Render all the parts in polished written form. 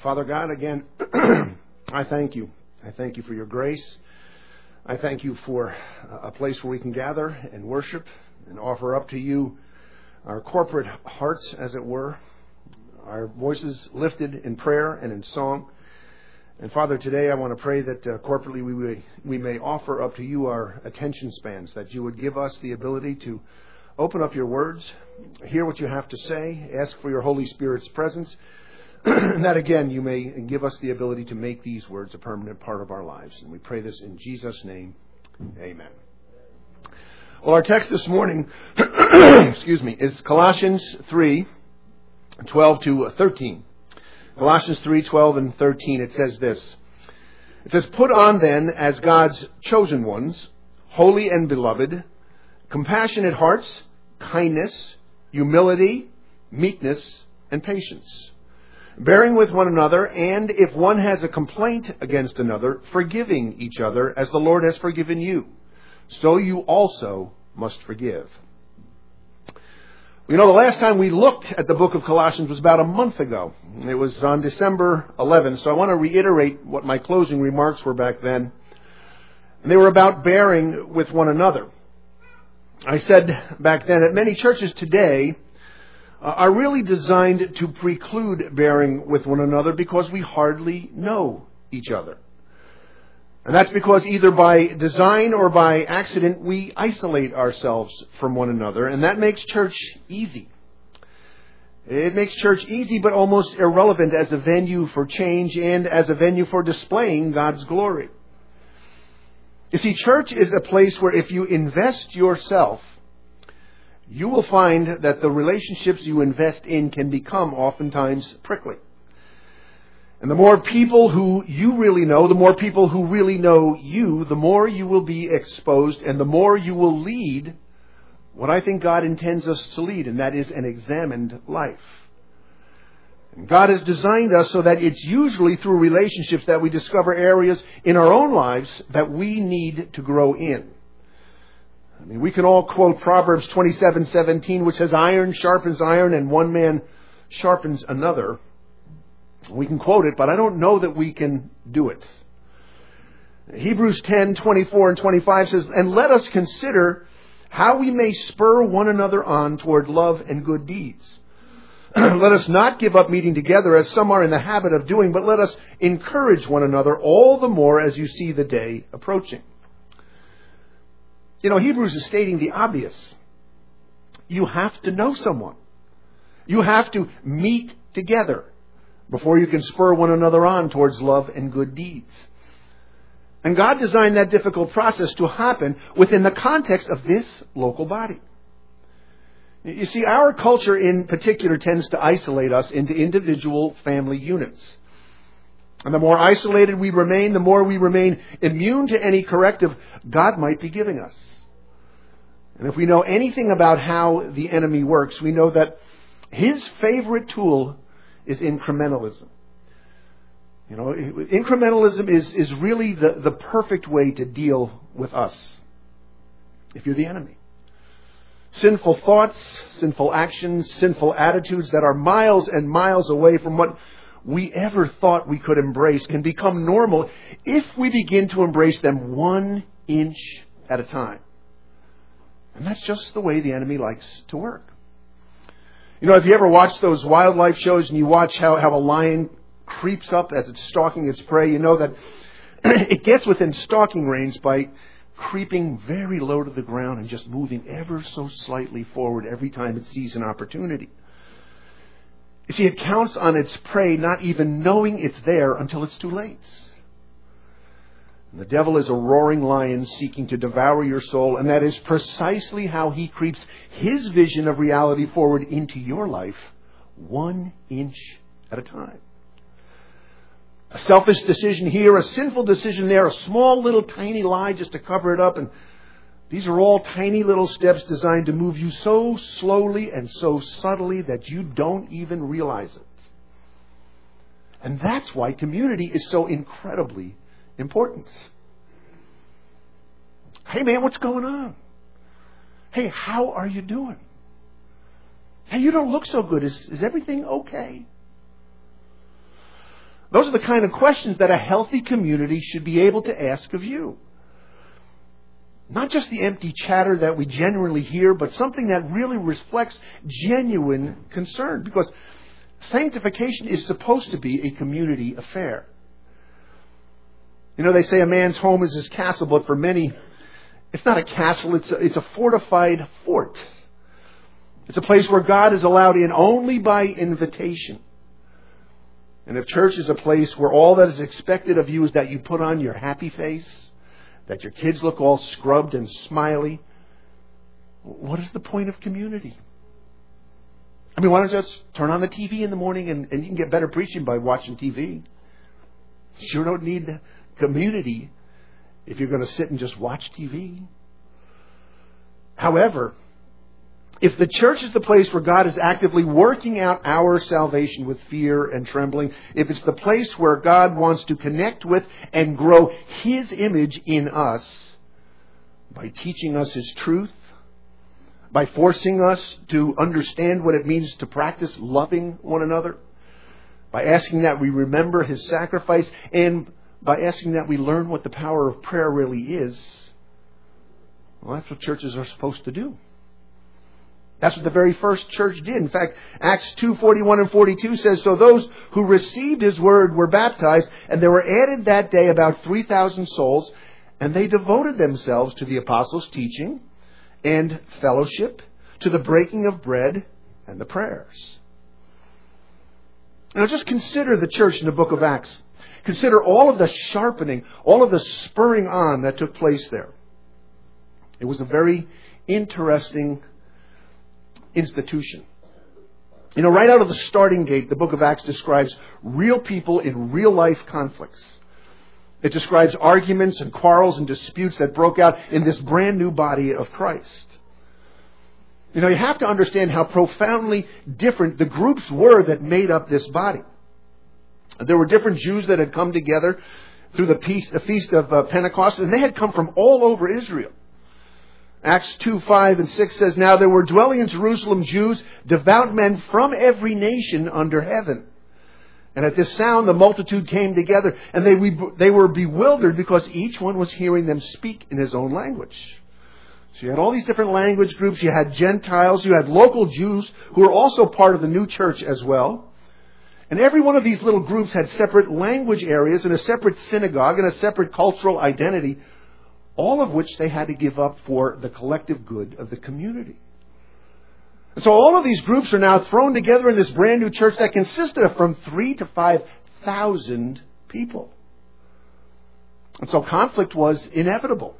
Father God, again, I thank you. I thank you for your grace. I thank you for a place where we can gather and worship and offer up to you our corporate hearts, as it were, our voices lifted in prayer and in song. And Father, today I want to pray that corporately we may offer up to you our attention spans, that you would give us the ability to open up your words, hear what you have to say, ask for your Holy Spirit's presence, and that again you may give us the ability to make these words a permanent part of our lives. And we pray this in Jesus' name. Amen. Well, our text this morning is Colossians 3:12 to 13. Colossians 3:12 and 13, it says this. It says, "Put on then as God's chosen ones, holy and beloved, compassionate hearts, kindness, humility, meekness, and patience, bearing with one another, and if one has a complaint against another, forgiving each other as the Lord has forgiven you. So you also must forgive." You know, the last time we looked at the book of Colossians was about a month ago. It was on December 11th, so I want to reiterate what my closing remarks were back then. And they were about bearing with one another. I said back then that many churches today are really designed to preclude bearing with one another because we hardly know each other. And that's because either by design or by accident, we isolate ourselves from one another. And that makes church easy. It makes church easy but almost irrelevant as a venue for change and as a venue for displaying God's glory. You see, church is a place where if you invest yourself, you will find that the relationships you invest in can become oftentimes prickly. And the more people who you really know, the more people who really know you, the more you will be exposed and the more you will lead what I think God intends us to lead, and that is an examined life. And God has designed us so that it's usually through relationships that we discover areas in our own lives that we need to grow in. I mean, we can all quote Proverbs 27:17, which says, "Iron sharpens iron and one man sharpens another." We can quote it, but I don't know that we can do it. Hebrews 10:24 and 25 says, "And let us consider how we may spur one another on toward love and good deeds. Let us not give up meeting together as some are in the habit of doing, but let us encourage one another all the more as you see the day approaching." You know, Hebrews is stating the obvious. You have to know someone. You have to meet together before you can spur one another on towards love and good deeds. And God designed that difficult process to happen within the context of this local body. You see, our culture in particular tends to isolate us into individual family units. And the more isolated we remain, the more we remain immune to any corrective God might be giving us. And if we know anything about how the enemy works, we know that his favorite tool is incrementalism. You know, incrementalism is really the perfect way to deal with us if you're the enemy. Sinful thoughts, sinful actions, sinful attitudes that are miles and miles away from what we ever thought we could embrace can become normal if we begin to embrace them 1 inch at a time. And that's just the way the enemy likes to work. You know, if you ever watch those wildlife shows and you watch how a lion creeps up as it's stalking its prey, you know that it gets within stalking range by creeping very low to the ground and just moving ever so slightly forward every time it sees an opportunity. You see, it counts on its prey not even knowing it's there until it's too late. And the devil is a roaring lion seeking to devour your soul, and that is precisely how he creeps his vision of reality forward into your life 1 inch at a time. A selfish decision here, a sinful decision there, a small little tiny lie just to cover it up, and these are all tiny little steps designed to move you so slowly and so subtly that you don't even realize it. And that's why community is so incredibly important. Hey man, what's going on? Hey, how are you doing? Hey, you don't look so good. Is everything okay? Those are the kind of questions that a healthy community should be able to ask of you. Not just the empty chatter that we genuinely hear, but something that really reflects genuine concern. Because sanctification is supposed to be a community affair. You know, they say a man's home is his castle, but for many, it's not a castle, it's a fortified fort. It's a place where God is allowed in only by invitation. And if church is a place where all that is expected of you is that you put on your happy face, that your kids look all scrubbed and smiley, what is the point of community? I mean, why don't you just turn on the TV in the morning and you can get better preaching by watching TV? You sure don't need community if you're going to sit and just watch TV. However, if the church is the place where God is actively working out our salvation with fear and trembling, if it's the place where God wants to connect with and grow His image in us by teaching us His truth, by forcing us to understand what it means to practice loving one another, by asking that we remember His sacrifice, and by asking that we learn what the power of prayer really is, well, that's what churches are supposed to do. That's what the very first church did. In fact, Acts 2:41 and 42 says, "So those who received His word were baptized, and there were added that day about 3,000 souls, and they devoted themselves to the apostles' teaching and fellowship, to the breaking of bread and the prayers." Now just consider the church in the book of Acts. Consider all of the sharpening, all of the spurring on that took place there. It was a very interesting institution. You know, right out of the starting gate, the book of Acts describes real people in real life conflicts. It describes arguments and quarrels and disputes that broke out in this brand new body of Christ. You know, you have to understand how profoundly different the groups were that made up this body. There were different Jews that had come together through the feast of Pentecost, and they had come from all over Israel. Acts 2:5 and 6 says, "Now there were dwelling in Jerusalem Jews, devout men from every nation under heaven. And at this sound the multitude came together, and they were bewildered because each one was hearing them speak in his own language." So you had all these different language groups. You had Gentiles. You had local Jews who were also part of the new church as well. And every one of these little groups had separate language areas and a separate synagogue and a separate cultural identity, all of which they had to give up for the collective good of the community. And so all of these groups are now thrown together in this brand new church that consisted of from 3,000 to 5,000 people. And so conflict was inevitable.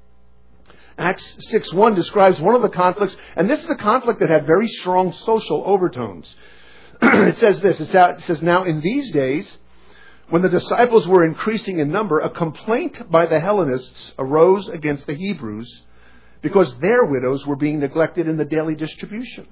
Acts 6:1 describes one of the conflicts, and this is a conflict that had very strong social overtones. It says this, it says, "Now in these days, when the disciples were increasing in number, a complaint by the Hellenists arose against the Hebrews because their widows were being neglected in the daily distribution."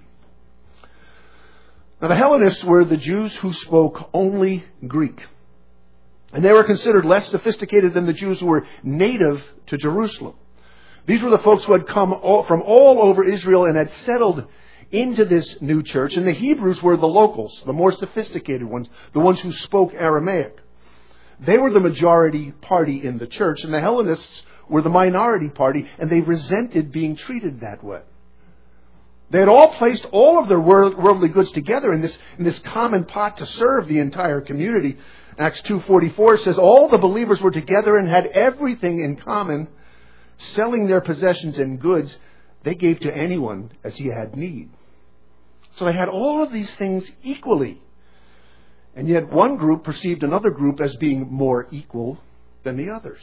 Now the Hellenists were the Jews who spoke only Greek. And they were considered less sophisticated than the Jews who were native to Jerusalem. These were the folks who had come from all over Israel and had settled into this new church. And the Hebrews were the locals, the more sophisticated ones, the ones who spoke Aramaic. They were the majority party in the church, and the Hellenists were the minority party, and they resented being treated that way. They had all placed all of their worldly goods together in this common pot to serve the entire community. Acts 2:44 says, "All the believers were together and had everything in common. Selling their possessions and goods, they gave to anyone as he had need." So they had all of these things equally. And yet one group perceived another group as being more equal than the others.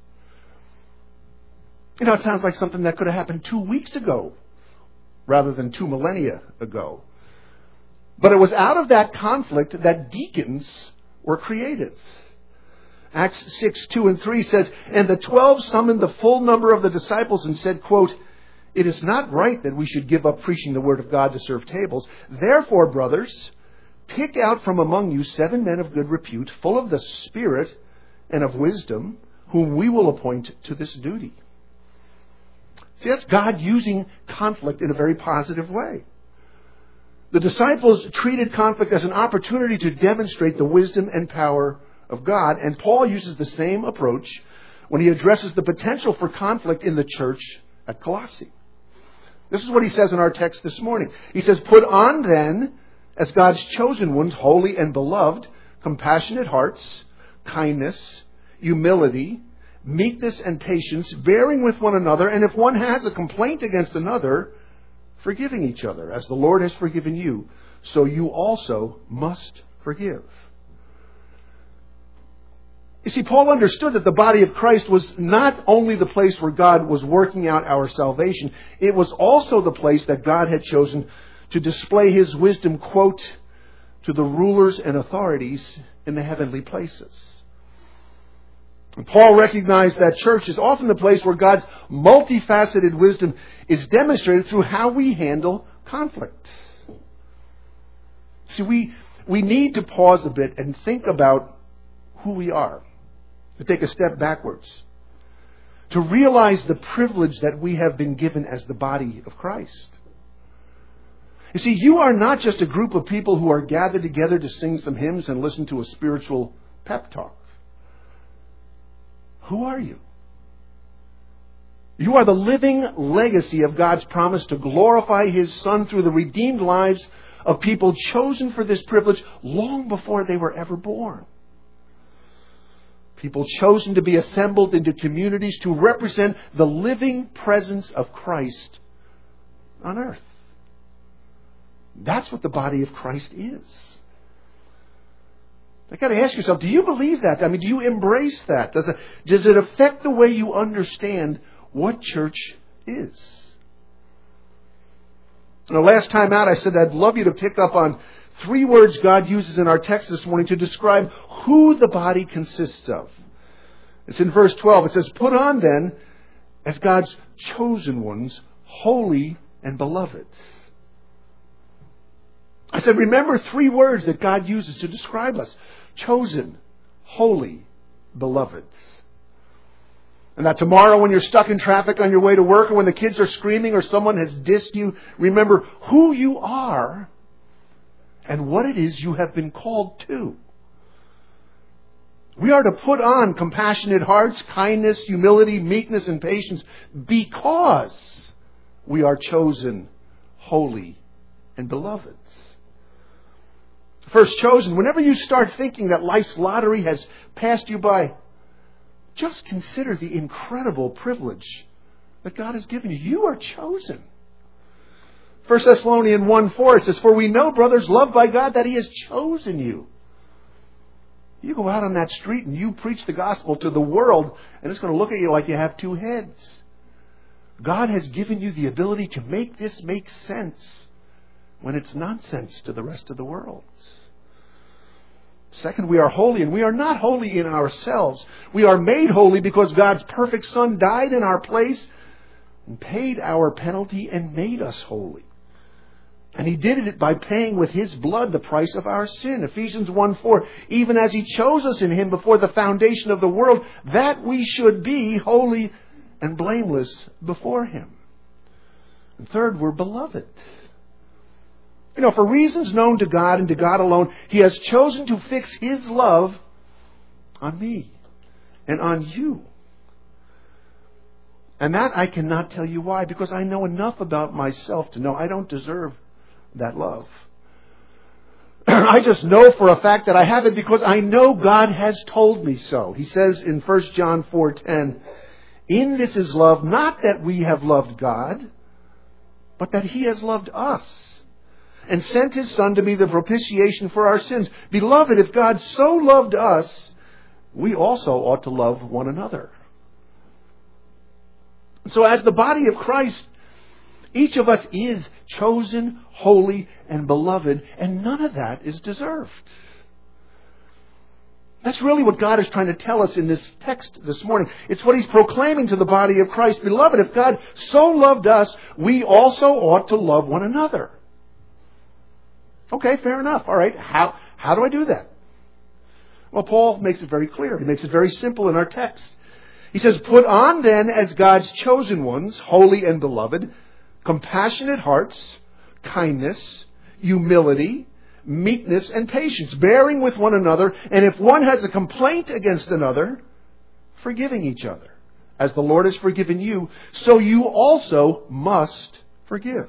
You know, it sounds like something that could have happened 2 weeks ago rather than 2 millennia ago. But it was out of that conflict that deacons were created. Acts 6:2 and 3 says, "And the 12 summoned the full number of the disciples and said, quote, 'It is not right that we should give up preaching the word of God to serve tables. Therefore, brothers, pick out from among you 7 men of good repute, full of the Spirit and of wisdom, whom we will appoint to this duty.'" See, that's God using conflict in a very positive way. The disciples treated conflict as an opportunity to demonstrate the wisdom and power of God. And Paul uses the same approach when he addresses the potential for conflict in the church at Colossae. This is what he says in our text this morning. He says, "Put on then, as God's chosen ones, holy and beloved, compassionate hearts, kindness, humility, meekness and patience, bearing with one another, and if one has a complaint against another, forgiving each other. As the Lord has forgiven you, so you also must forgive." You see, Paul understood that the body of Christ was not only the place where God was working out our salvation, it was also the place that God had chosen to display His wisdom, quote, to the rulers and authorities in the heavenly places. And Paul recognized that church is often the place where God's multifaceted wisdom is demonstrated through how we handle conflict. See, we need to pause a bit and think about who we are, to take a step backwards, to realize the privilege that we have been given as the body of Christ. You see, you are not just a group of people who are gathered together to sing some hymns and listen to a spiritual pep talk. Who are you? You are the living legacy of God's promise to glorify His Son through the redeemed lives of people chosen for this privilege long before they were ever born. People chosen to be assembled into communities to represent the living presence of Christ on earth. That's what the body of Christ is. I've got to ask yourself, do you believe that? I mean, do you embrace that? Does it affect the way you understand what church is? Now, last time out, I said I'd love you to pick up on 3 words God uses in our text this morning to describe who the body consists of. It's in verse 12. It says, "Put on then, as God's chosen ones, holy and beloved." I said, remember 3 words that God uses to describe us. Chosen, holy, beloved. And that tomorrow when you're stuck in traffic on your way to work, or when the kids are screaming, or someone has dissed you, remember who you are and what it is you have been called to. We are to put on compassionate hearts, kindness, humility, meekness, and patience because we are chosen, holy, and beloved. First, chosen. Whenever you start thinking that life's lottery has passed you by, just consider the incredible privilege that God has given you. You are chosen. 1 Thessalonians 1:4 it says, "For we know, brothers, loved by God, that He has chosen you." You go out on that street and you preach the gospel to the world, and it's going to look at you like you have 2 heads. God has given you the ability to make this make sense when it's nonsense to the rest of the world. Second, we are holy, and we are not holy in ourselves. We are made holy because God's perfect Son died in our place and paid our penalty and made us holy. And He did it by paying with His blood the price of our sin. Ephesians 1:4, "Even as He chose us in Him before the foundation of the world, that we should be holy and blameless before Him." And third, we're beloved. You know, for reasons known to God and to God alone, He has chosen to fix His love on me and on you. And that I cannot tell you why, because I know enough about myself to know I don't deserve that love. I just know for a fact that I have it because I know God has told me so. He says in 1 John 4:10, "In this is love, not that we have loved God, but that He has loved us and sent His Son to be the propitiation for our sins. Beloved, if God so loved us, we also ought to love one another." So as the body of Christ, each of us is chosen, holy, and beloved, and none of that is deserved. That's really what God is trying to tell us in this text this morning. It's what He's proclaiming to the body of Christ. Beloved, if God so loved us, we also ought to love one another. Okay, fair enough. All right, how do I do that? Well, Paul makes it very clear. He makes it very simple in our text. He says, "Put on then, as God's chosen ones, holy and beloved, compassionate hearts, kindness, humility, meekness, and patience, bearing with one another, and if one has a complaint against another, forgiving each other. As the Lord has forgiven you, so you also must forgive.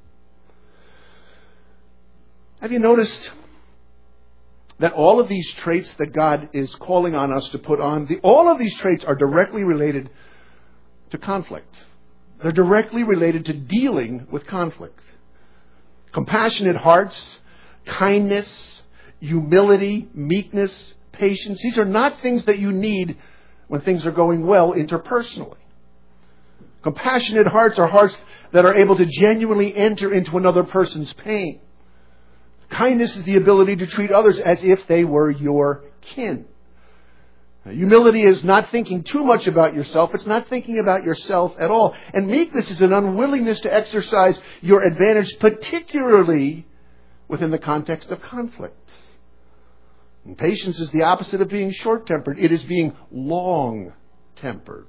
Have you noticed that all of these traits that God is calling on us to put on, all of these traits are directly related to conflict. They're directly related to dealing with conflict. Compassionate hearts, kindness, humility, meekness, patience. These are not things that you need when things are going well interpersonally. Compassionate hearts are hearts that are able to genuinely enter into another person's pain. Kindness is the ability to treat others as if they were your kin. Humility is not thinking too much about yourself. It's not thinking about yourself at all. And meekness is an unwillingness to exercise your advantage, particularly within the context of conflict. And patience is the opposite of being short-tempered. It is being long-tempered.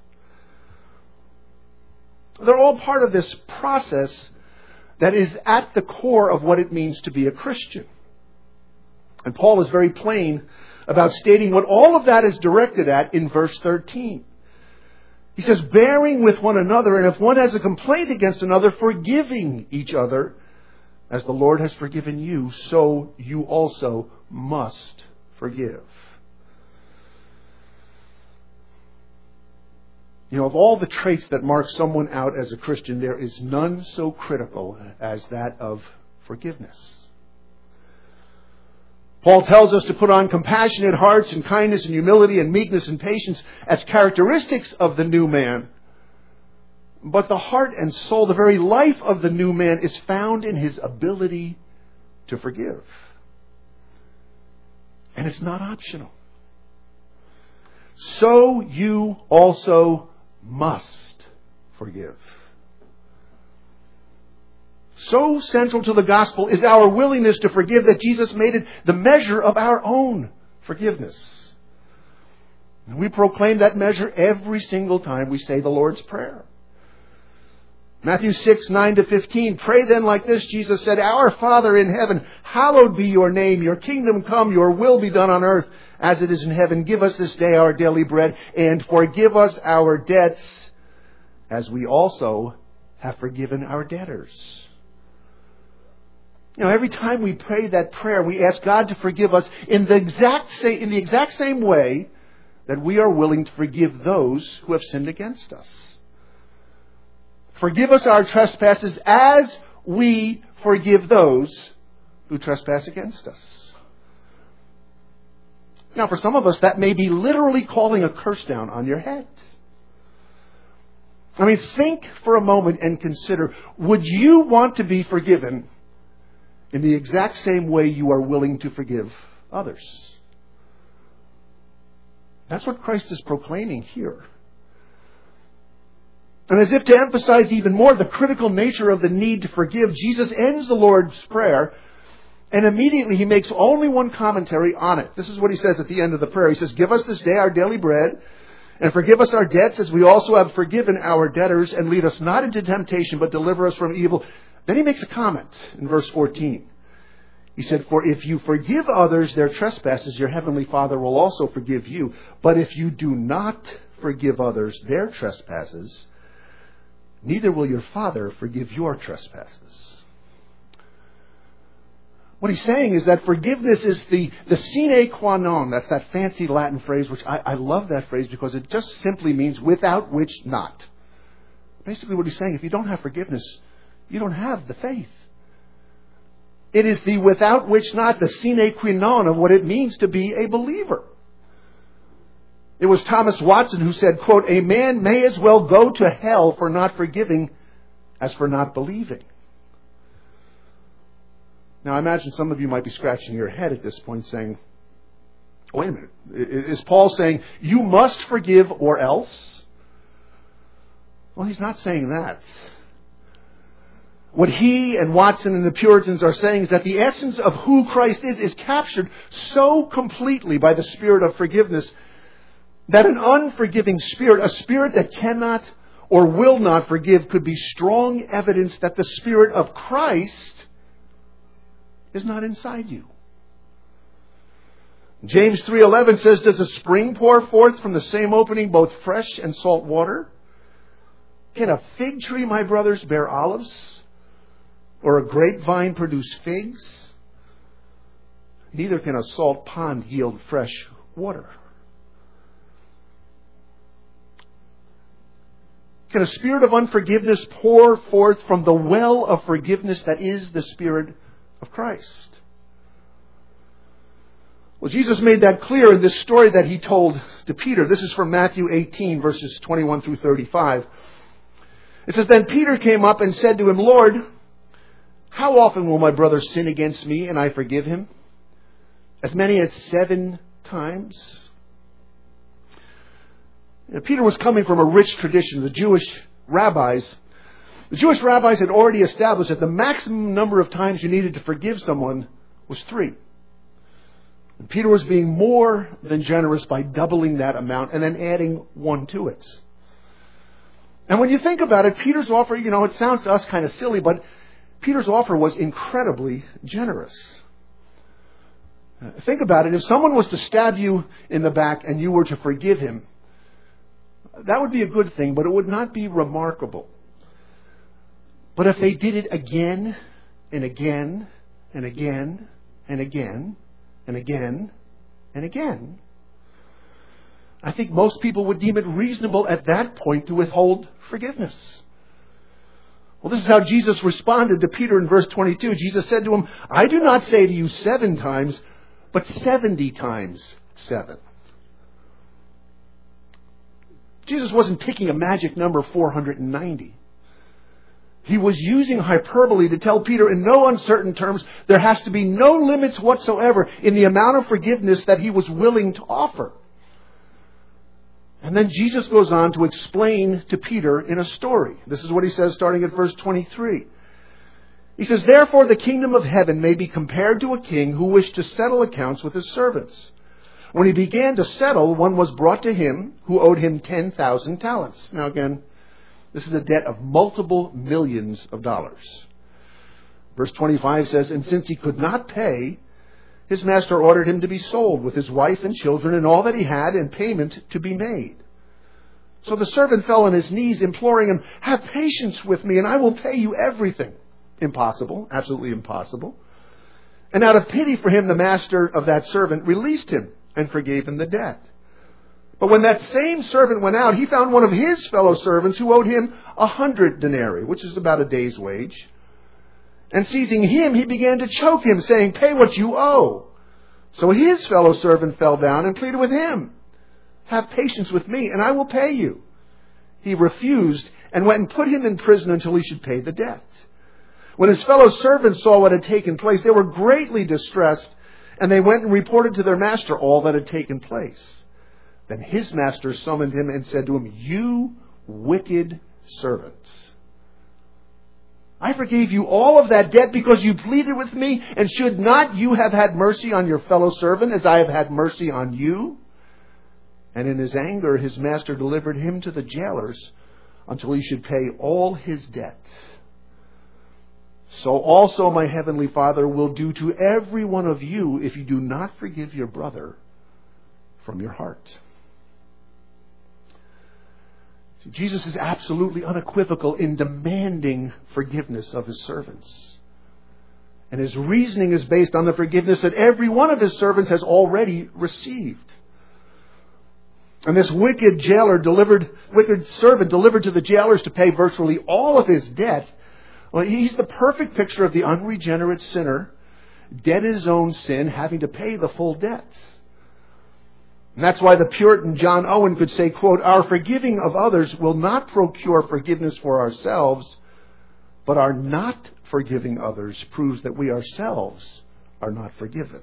They're all part of this process that is at the core of what it means to be a Christian. And Paul is very plain about stating what all of that is directed at in verse 13. He says, bearing with one another, and if one has a complaint against another, forgiving each other, as the Lord has forgiven you, so you also must forgive. You know, of all the traits that mark someone out as a Christian, there is none so critical as that of forgiveness. Paul tells us to put on compassionate hearts and kindness and humility and meekness and patience as characteristics of the new man. But the heart and soul, the very life of the new man, is found in his ability to forgive. And it's not optional. So you also must forgive. So central to the gospel is our willingness to forgive that Jesus made it the measure of our own forgiveness. And we proclaim that measure every single time we say the Lord's Prayer. Matthew 6:9-15. Pray then like this, Jesus said, Our Father in heaven, hallowed be your name. Your kingdom come, your will be done on earth as it is in heaven. Give us this day our daily bread, and forgive us our debts as we also have forgiven our debtors. You know, every time we pray that prayer, we ask God to forgive us in the exact same way that we are willing to forgive those who have sinned against us. Forgive us our trespasses as we forgive those who trespass against us. Now, for some of us, that may be literally calling a curse down on your head. I mean, think for a moment and consider, would you want to be forgiven in the exact same way you are willing to forgive others? That's what Christ is proclaiming here. And as if to emphasize even more the critical nature of the need to forgive, Jesus ends the Lord's Prayer, and immediately he makes only one commentary on it. This is what he says at the end of the prayer. He says, Give us this day our daily bread, and forgive us our debts as we also have forgiven our debtors, and lead us not into temptation, but deliver us from evil. Then he makes a comment in verse 14. He said, For if you forgive others their trespasses, your heavenly Father will also forgive you. But if you do not forgive others their trespasses, neither will your Father forgive your trespasses. What he's saying is that forgiveness is the sine qua non. That's that fancy Latin phrase, which I love that phrase because it just simply means without which not. Basically what he's saying, if you don't have forgiveness, you don't have the faith. It is the without which not, the sine qua non of what it means to be a believer. It was Thomas Watson who said, quote, A man may as well go to hell for not forgiving as for not believing. Now, I imagine some of you might be scratching your head at this point saying, wait a minute, is Paul saying you must forgive or else? Well, he's not saying that. What he and Watson and the Puritans are saying is that the essence of who Christ is captured so completely by the spirit of forgiveness that an unforgiving spirit, a spirit that cannot or will not forgive, could be strong evidence that the Spirit of Christ is not inside you. James 3:11 says, does a spring pour forth from the same opening both fresh and salt water? Can a fig tree, my brothers, bear olives? Or a grapevine produce figs? Neither can a salt pond yield fresh water. Can a spirit of unforgiveness pour forth from the well of forgiveness that is the Spirit of Christ? Well, Jesus made that clear in this story that he told to Peter. This is from Matthew 18, verses 21 through 35. It says, then Peter came up and said to him, Lord, how often will my brother sin against me and I forgive him? As many as 7 times? Peter was coming from a rich tradition. The Jewish rabbis had already established that the maximum number of times you needed to forgive someone was 3. And Peter was being more than generous by doubling that amount and then adding 1 to it. And when you think about it, Peter's offer, it sounds to us kind of silly, but Peter's offer was incredibly generous. Think about it. If someone was to stab you in the back and you were to forgive him, that would be a good thing, but it would not be remarkable. But if they did it again and again and again and again and again and again, I think most people would deem it reasonable at that point to withhold forgiveness. Well, this is how Jesus responded to Peter in verse 22. Jesus said to him, I do not say to you 7 times, but 70 times 7. Jesus wasn't picking a magic number 490. He was using hyperbole to tell Peter in no uncertain terms there has to be no limits whatsoever in the amount of forgiveness that he was willing to offer. And then Jesus goes on to explain to Peter in a story. This is what he says starting at verse 23. He says, therefore the kingdom of heaven may be compared to a king who wished to settle accounts with his servants. When he began to settle, one was brought to him who owed him 10,000 talents. Now again, this is a debt of multiple millions of dollars. Verse 25 says, and since he could not pay, his master ordered him to be sold with his wife and children and all that he had, and payment to be made. So the servant fell on his knees, imploring him, have patience with me and I will pay you everything. Impossible, absolutely impossible. And out of pity for him, the master of that servant released him and forgave him the debt. But when that same servant went out, he found one of his fellow servants who owed him 100 denarii, which is about a day's wage. And seizing him, he began to choke him, saying, pay what you owe. So his fellow servant fell down and pleaded with him, have patience with me, and I will pay you. He refused and went and put him in prison until he should pay the debt. When his fellow servants saw what had taken place, they were greatly distressed, and they went and reported to their master all that had taken place. Then his master summoned him and said to him, you wicked servant, I forgave you all of that debt because you pleaded with me, and should not you have had mercy on your fellow servant as I have had mercy on you? And in his anger, his master delivered him to the jailers until he should pay all his debt. So also my heavenly Father will do to every one of you if you do not forgive your brother from your heart. See, Jesus is absolutely unequivocal in demanding forgiveness of his servants. And his reasoning is based on the forgiveness that every one of his servants has already received. And this wicked servant delivered to the jailers to pay virtually all of his debt. Well, he's the perfect picture of the unregenerate sinner, dead in his own sin, having to pay the full debt. And that's why the Puritan John Owen could say, quote, our forgiving of others will not procure forgiveness for ourselves, but our not forgiving others proves that we ourselves are not forgiven.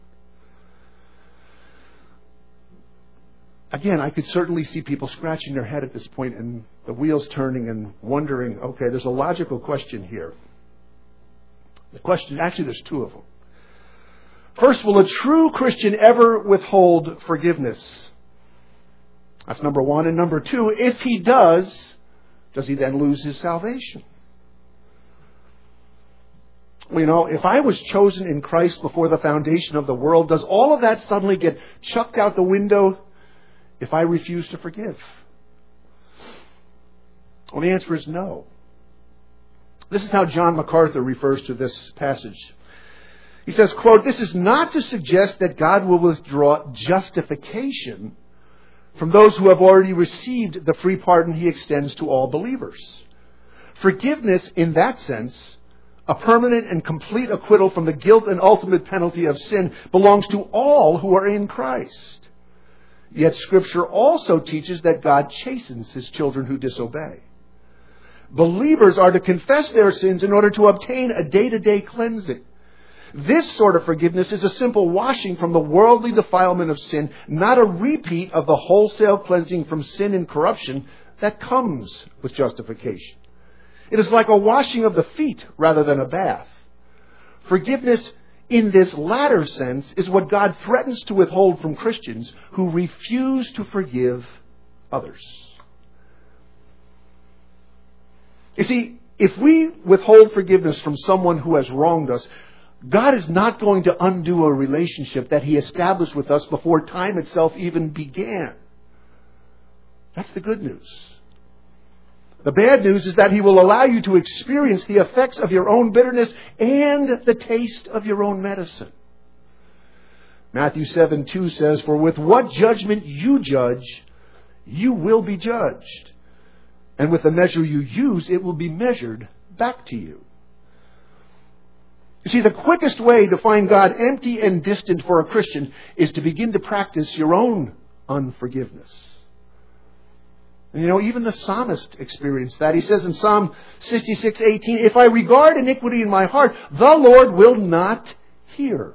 Again, I could certainly see people scratching their head at this point and the wheels turning and wondering, okay, there's a logical question here. The question, actually there's 2 of them. First, will a true Christian ever withhold forgiveness? That's number 1. And number 2, if he does he then lose his salvation? If I was chosen in Christ before the foundation of the world, does all of that suddenly get chucked out the window if I refuse to forgive? Well, the answer is no. This is how John MacArthur refers to this passage. He says, quote, "This is not to suggest that God will withdraw justification from those who have already received the free pardon He extends to all believers. Forgiveness, in that sense, a permanent and complete acquittal from the guilt and ultimate penalty of sin, belongs to all who are in Christ. Yet Scripture also teaches that God chastens His children who disobey. Believers are to confess their sins in order to obtain a day-to-day cleansing. This sort of forgiveness is a simple washing from the worldly defilement of sin, not a repeat of the wholesale cleansing from sin and corruption that comes with justification. It is like a washing of the feet rather than a bath. Forgiveness in this latter sense is what God threatens to withhold from Christians who refuse to forgive others." You see, if we withhold forgiveness from someone who has wronged us, God is not going to undo a relationship that He established with us before time itself even began. That's the good news. The bad news is that He will allow you to experience the effects of your own bitterness and the taste of your own medicine. Matthew 7:2 says, "For with what judgment you judge, you will be judged. And with the measure you use, it will be measured back to you." You see, the quickest way to find God empty and distant for a Christian is to begin to practice your own unforgiveness. And even the psalmist experienced that. He says in Psalm 66:18, "If I regard iniquity in my heart, the Lord will not hear."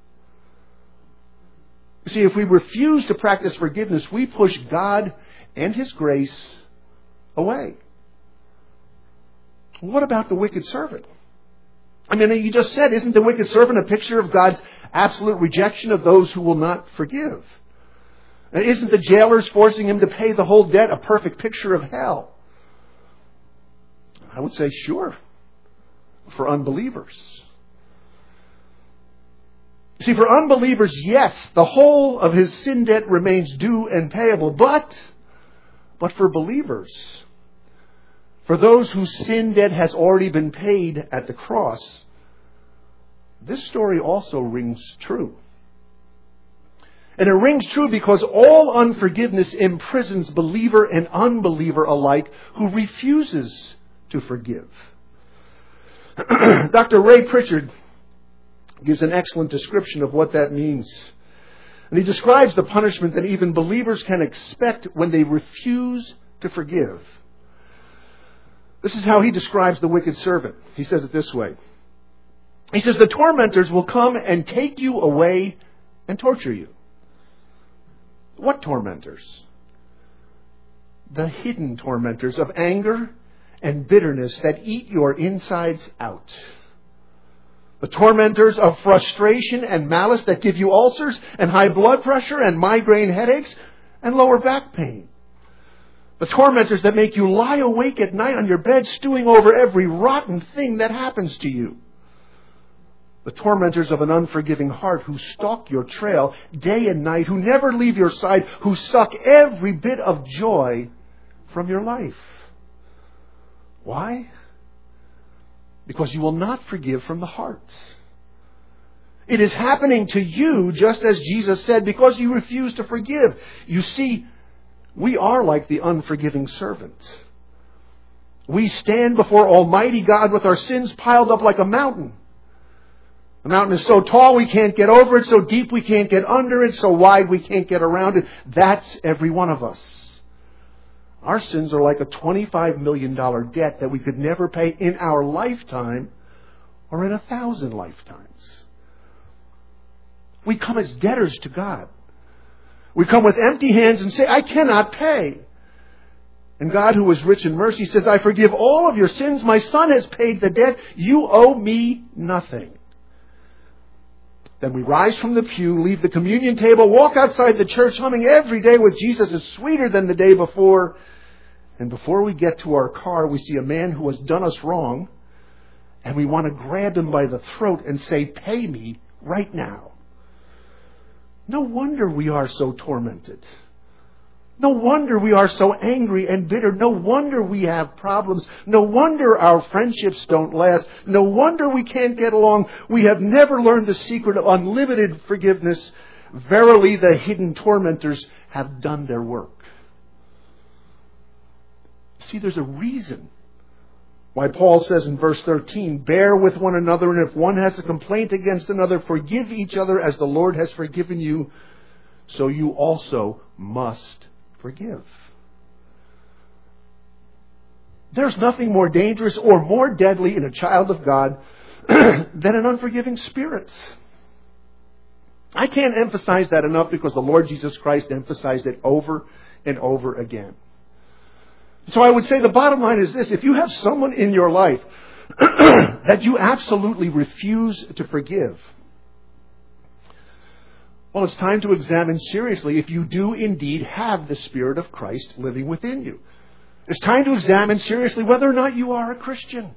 You see, if we refuse to practice forgiveness, we push God and His grace away. What about the wicked servant? You just said, isn't the wicked servant a picture of God's absolute rejection of those who will not forgive? And isn't the jailers forcing him to pay the whole debt a perfect picture of hell? I would say sure, for unbelievers. See, for unbelievers, yes, the whole of his sin debt remains due and payable, but for believers, for those whose sin debt has already been paid at the cross, this story also rings true. And it rings true because all unforgiveness imprisons believer and unbeliever alike who refuses to forgive. Dr. Ray Pritchard gives an excellent description of what that means. And he describes the punishment that even believers can expect when they refuse to forgive. This is how he describes the wicked servant. He says it this way. He says, "The tormentors will come and take you away and torture you." What tormentors? The hidden tormentors of anger and bitterness that eat your insides out. The tormentors of frustration and malice that give you ulcers and high blood pressure and migraine headaches and lower back pain. The tormentors that make you lie awake at night on your bed stewing over every rotten thing that happens to you. The tormentors of an unforgiving heart who stalk your trail day and night, who never leave your side, who suck every bit of joy from your life. Why? Because you will not forgive from the heart. It is happening to you, just as Jesus said, because you refuse to forgive. You see, we are like the unforgiving servant. We stand before Almighty God with our sins piled up like a mountain. The mountain is so tall we can't get over it, so deep we can't get under it, so wide we can't get around it. That's every one of us. Our sins are like a $25 million debt that we could never pay in our lifetime or in 1,000 lifetimes. We come as debtors to God. We come with empty hands and say, "I cannot pay." And God, who is rich in mercy, says, "I forgive all of your sins. My Son has paid the debt. You owe me nothing." Then we rise from the pew, leave the communion table, walk outside the church humming "Every Day with Jesus is Sweeter Than the Day Before." And before we get to our car, we see a man who has done us wrong And we want to grab them by the throat and say, pay me right now. No wonder we are so tormented. No wonder we are so angry and bitter. No wonder we have problems. No wonder our friendships don't last. No wonder we can't get along. We have never learned the secret of unlimited forgiveness. Verily, the hidden tormentors have done their work. See, there's a reason why Paul says in verse 13, bear with one another, and if one has a complaint against another, forgive each other as the Lord has forgiven you, so you also must forgive. There's nothing more dangerous or more deadly in a child of God than an unforgiving spirit. I can't emphasize that enough because the Lord Jesus Christ emphasized it over and over again. So I would say the bottom line is this: if you have someone in your life that you absolutely refuse to forgive, well, it's time to examine seriously if you do indeed have the Spirit of Christ living within you. It's time to examine seriously whether or not you are a Christian.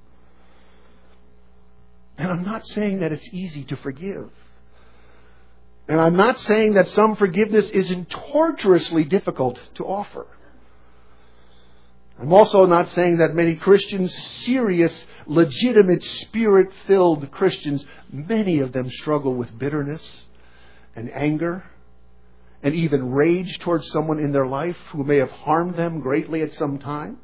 And I'm not saying that it's easy to forgive. And I'm not saying that some forgiveness isn't torturously difficult to offer. I'm also not saying that many Christians, serious, legitimate, Spirit-filled Christians, many of them struggle with bitterness and anger and even rage towards someone in their life who may have harmed them greatly at some time.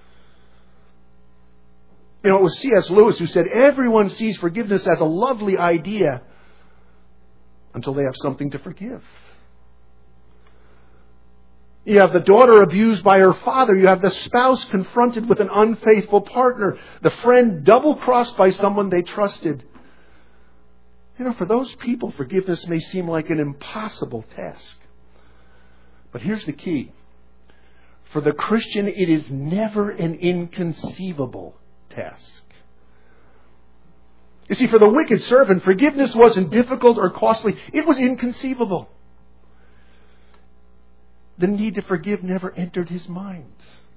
You know, it was C.S. Lewis who said, everyone sees forgiveness as a lovely idea until they have something to forgive. You have the daughter abused by her father. You have the spouse confronted with an unfaithful partner. The friend double-crossed by someone they trusted. You know, for those people, forgiveness may seem like an impossible task. But here's the key. For the Christian, it is never an inconceivable task. You see, for the wicked servant, forgiveness wasn't difficult or costly. It was inconceivable. The need to forgive never entered his mind.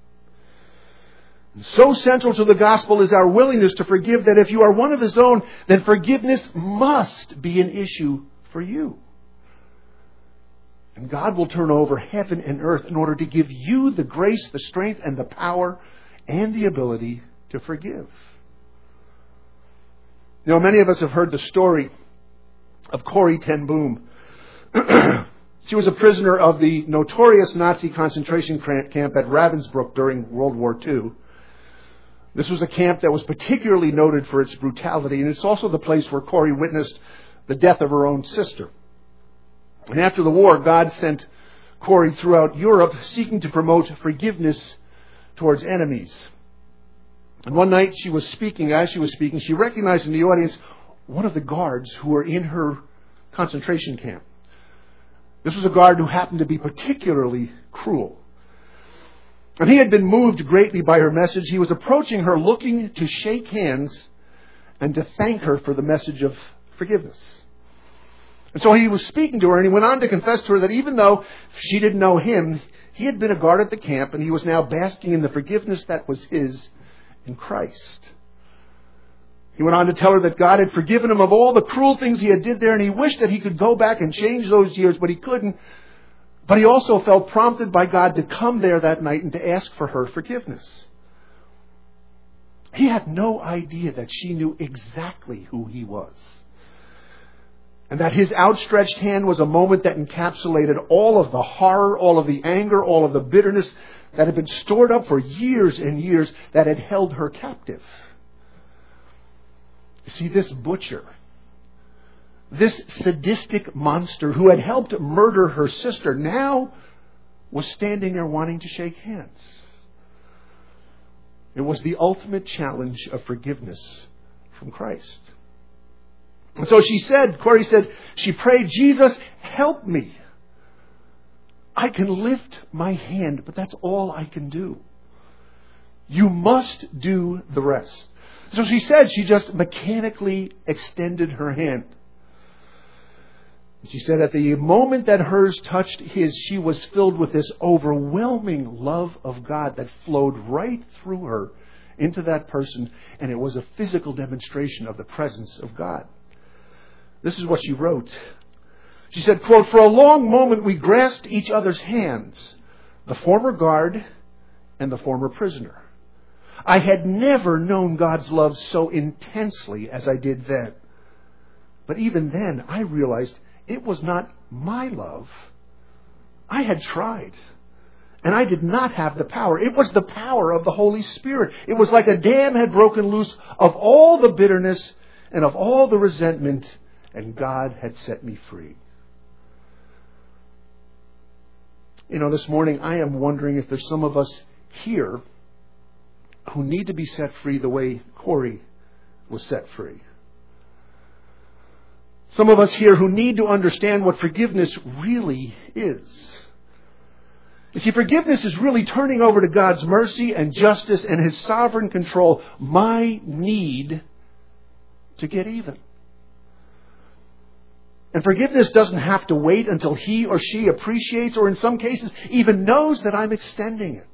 And so central to the gospel is our willingness to forgive that if you are one of his own, then forgiveness must be an issue for you. And God will turn over heaven and earth in order to give you the grace, the strength, and the power and the ability to forgive. You know, many of us have heard the story of Corrie ten Boom. She was a prisoner of the notorious Nazi concentration camp at Ravensbrück during World War II. This was a camp that was particularly noted for its brutality, and it's also the place where Corrie witnessed the death of her own sister. And after the war, God sent Corrie throughout Europe seeking to promote forgiveness towards enemies. And one night as she was speaking, she recognized in the audience one of the guards who were in her concentration camp. This was a guard who happened to be particularly cruel. And he had been moved greatly by her message. He was approaching her looking to shake hands and to thank her for the message of forgiveness. And so he was speaking to her, and he went on to confess to her that even though she didn't know him, he had been a guard at the camp, and he was now basking in the forgiveness that was his in Christ. He went on to tell her that God had forgiven him of all the cruel things he had did there, and he wished that he could go back and change those years, but he couldn't. But he also felt prompted by God to come there that night and to ask for her forgiveness. He had no idea that she knew exactly who he was. And that his outstretched hand was a moment that encapsulated all of the horror, all of the anger, all of the bitterness that had been stored up for years and years that had held her captive. You see, this butcher, this sadistic monster who had helped murder her sister, now was standing there wanting to shake hands. It was the ultimate challenge of forgiveness from Christ. And so Corrie said, she prayed, Jesus, help me. I can lift my hand, but that's all I can do. You must do the rest. So she said she just mechanically extended her hand. She said at the moment that hers touched his, she was filled with this overwhelming love of God that flowed right through her into that person, and it was a physical demonstration of the presence of God. This is what she wrote. She said, quote, "For a long moment we grasped each other's hands, the former guard and the former prisoner. I had never known God's love so intensely as I did then. But even then, I realized it was not my love. I had tried, and I did not have the power. It was the power of the Holy Spirit. It was like a dam had broken loose of all the bitterness and of all the resentment, and God had set me free." You know, this morning I am wondering if there's some of us here who need to be set free the way Corrie was set free. Some of us here who need to understand what forgiveness really is. You see, forgiveness is really turning over to God's mercy and justice and His sovereign control my need to get even. And forgiveness doesn't have to wait until he or she appreciates, or in some cases even knows, that I'm extending it.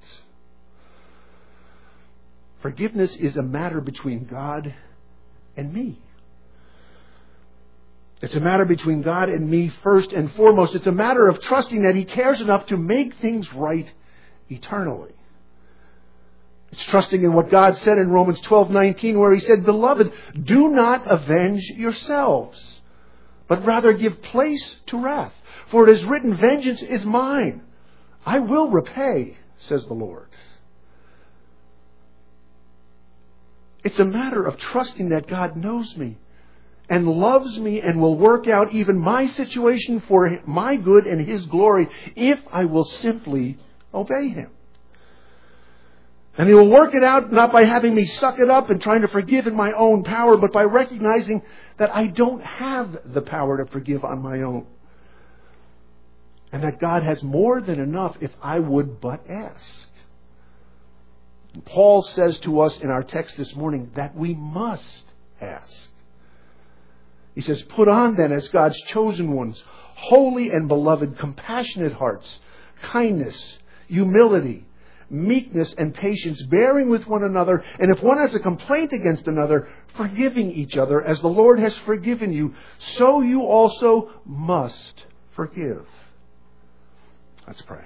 Forgiveness is a matter between God and me. It's a matter between God and me first and foremost. It's a matter of trusting that He cares enough to make things right eternally. It's trusting in what God said in Romans 12:19, where He said, "Beloved, do not avenge yourselves, but rather give place to wrath. For it is written, vengeance is mine. I will repay, says the Lord." It's a matter of trusting that God knows me and loves me and will work out even my situation for my good and His glory if I will simply obey Him. And He will work it out not by having me suck it up and trying to forgive in my own power, but by recognizing that I don't have the power to forgive on my own. And that God has more than enough if I would but ask. Paul says to us in our text this morning that we must ask. He says, "Put on then as God's chosen ones, holy and beloved, compassionate hearts, kindness, humility, meekness and patience, bearing with one another, and if one has a complaint against another, forgiving each other, as the Lord has forgiven you, so you also must forgive." Let's pray.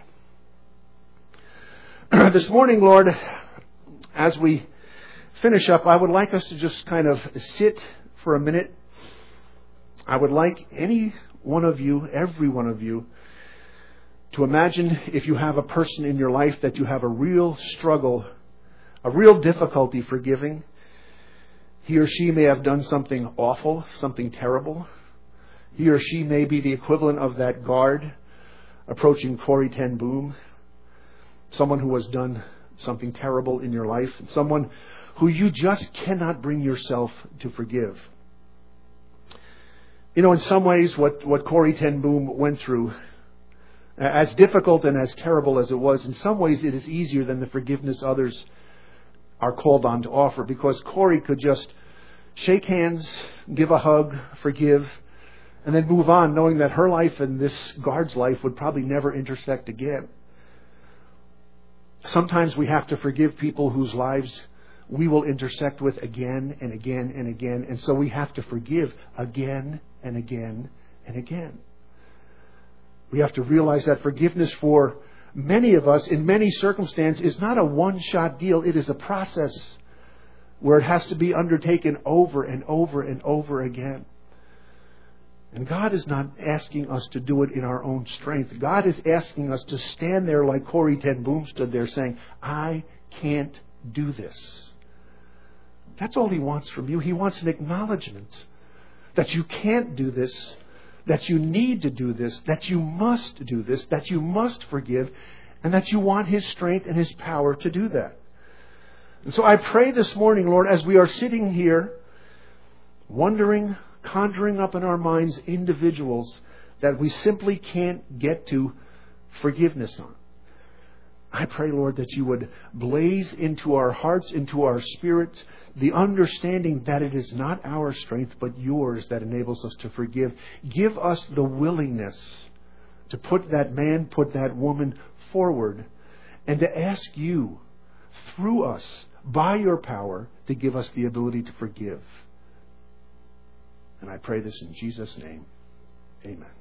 This morning, Lord, as we finish up, I would like us to just kind of sit for a minute. I would like any one of you, every one of you, to imagine if you have a person in your life that you have a real struggle, a real difficulty forgiving. He or she may have done something awful, something terrible. He or she may be the equivalent of that guard approaching Corrie ten Boom. Someone who has done something terrible in your life. Someone who you just cannot bring yourself to forgive. You know, in some ways, what Corrie ten Boom went through, as difficult and as terrible as it was, in some ways it is easier than the forgiveness others are called on to offer, because Corrie could just shake hands, give a hug, forgive, and then move on, knowing that her life and this guard's life would probably never intersect again. Sometimes we have to forgive people whose lives we will intersect with again and again and again, and so we have to forgive again and again and again. We have to realize that forgiveness for many of us in many circumstances is not a one-shot deal. It is a process where it has to be undertaken over and over and over again. And God is not asking us to do it in our own strength. God is asking us to stand there like Corrie ten Boom stood there saying, "I can't do this." That's all He wants from you. He wants an acknowledgement that you can't do this, that you need to do this, that you must do this, that you must forgive, and that you want His strength and His power to do that. And so I pray this morning, Lord, as we are sitting here, wondering, conjuring up in our minds individuals that we simply can't get to forgiveness on. I pray, Lord, that you would blaze into our hearts, into our spirits, the understanding that it is not our strength, but yours that enables us to forgive. Give us the willingness to put that man, put that woman forward, and to ask you, through us, by your power to give us the ability to forgive. And I pray this in Jesus' name. Amen.